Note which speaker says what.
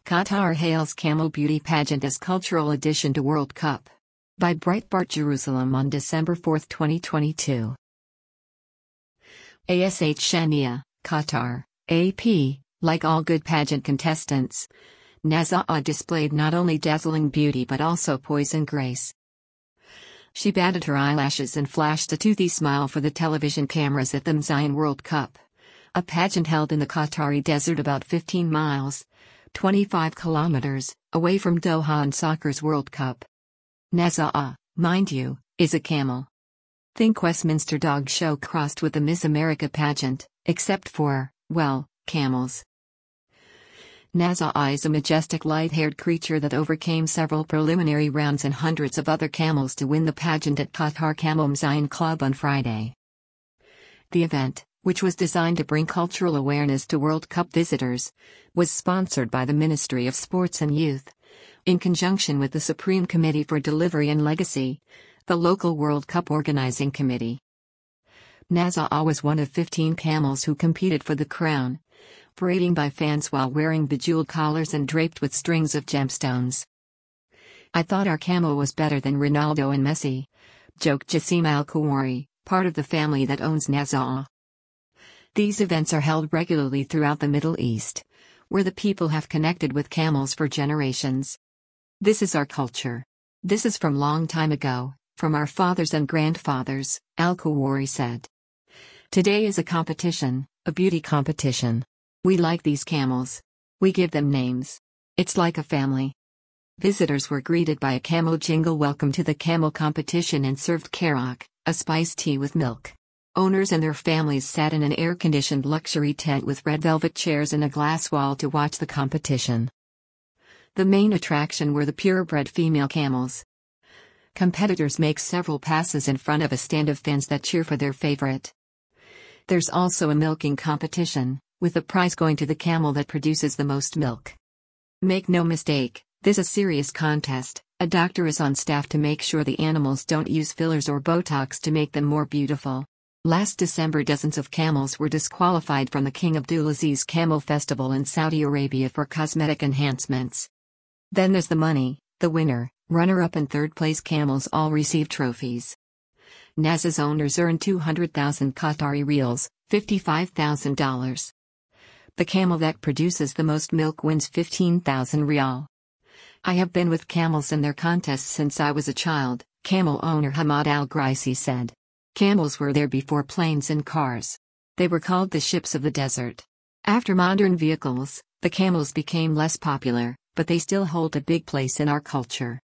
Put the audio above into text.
Speaker 1: Qatar hails Camel Beauty Pageant as cultural addition to World Cup. By Breitbart Jerusalem on December 4, 2022. Ash Shania, Qatar, AP, like all good pageant contestants, Naza'a displayed not only dazzling beauty but also poise and grace. She batted her eyelashes and flashed a toothy smile for the television cameras at the Mzyan World Cup, a pageant held in the Qatari desert about 15 miles, 25 kilometers, away from Doha and soccer's World Cup. Naza'a, mind you, is a camel. Think Westminster Dog Show crossed with the Miss America pageant, except for, well, camels. Naza'a is a majestic light-haired creature that overcame several preliminary rounds and hundreds of other camels to win the pageant at Qatar Camel Mzyan Club on Friday. The event, which was designed to bring cultural awareness to World Cup visitors, was sponsored by the Ministry of Sports and Youth, in conjunction with the Supreme Committee for Delivery and Legacy, the local World Cup organizing committee. Naza'a was one of 15 camels who competed for the crown, parading by fans while wearing bejeweled collars and draped with strings of gemstones. "I thought our camel was better than Ronaldo and Messi," joked Jassim Al-Kuwari, part of the family that owns Naza'a. These events are held regularly throughout the Middle East, where the people have connected with camels for generations. "This is our culture. This is from long time ago, from our fathers and grandfathers," Al-Kuwari said. "Today is a competition, a beauty competition. We like these camels. We give them names. It's like a family." Visitors were greeted by a camel jingle welcome to the camel competition and served karak, a spiced tea with milk. Owners and their families sat in an air-conditioned luxury tent with red velvet chairs and a glass wall to watch the competition. The main attraction were the purebred female camels. Competitors make several passes in front of a stand of fans that cheer for their favorite. There's also a milking competition, with the prize going to the camel that produces the most milk. Make no mistake, this is a serious contest. A doctor is on staff to make sure the animals don't use fillers or Botox to make them more beautiful. Last December, dozens of camels were disqualified from the King Abdulaziz Camel Festival in Saudi Arabia for cosmetic enhancements. Then there's the money. The winner, runner-up and third-place camels all receive trophies. Naza's owners earn 200,000 Qatari riyals, $55,000. The camel that produces the most milk wins 15,000 riyal. "I have been with camels in their contests since I was a child," camel owner Hamad Al-Graisi said. "Camels were there before planes and cars. They were called the ships of the desert. After modern vehicles, the camels became less popular, but they still hold a big place in our culture."